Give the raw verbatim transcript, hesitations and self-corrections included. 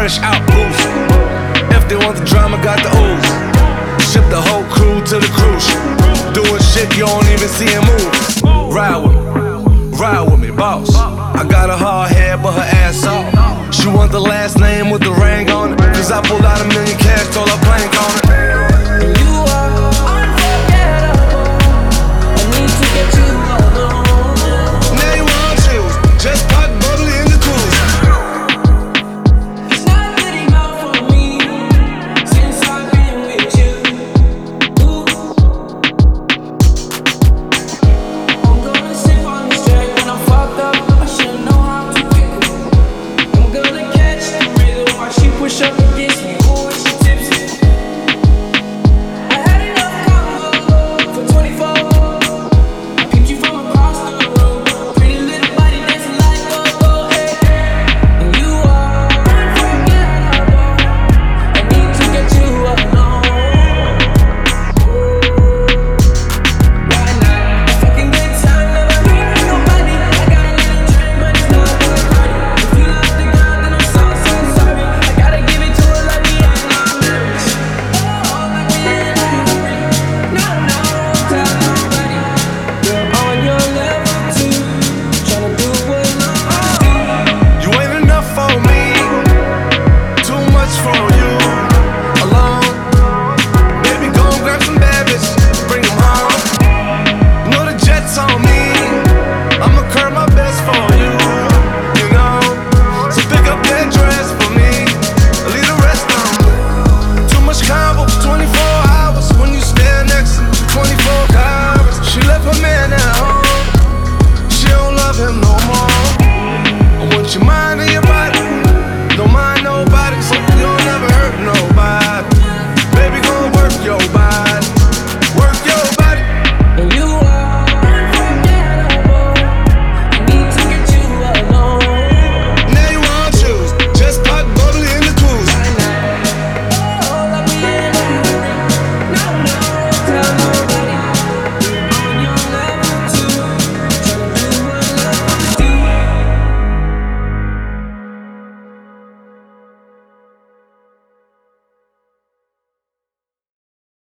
fresh out boost. If they want the drama, got the ooze. Ship the whole crew to the cruise. Doing shit you don't even see him move. Ride with me, ride with me, boss. I got a hard head, but her ass off. She want the last name with the ring on it. Cause I pulled out a million cash, told her playing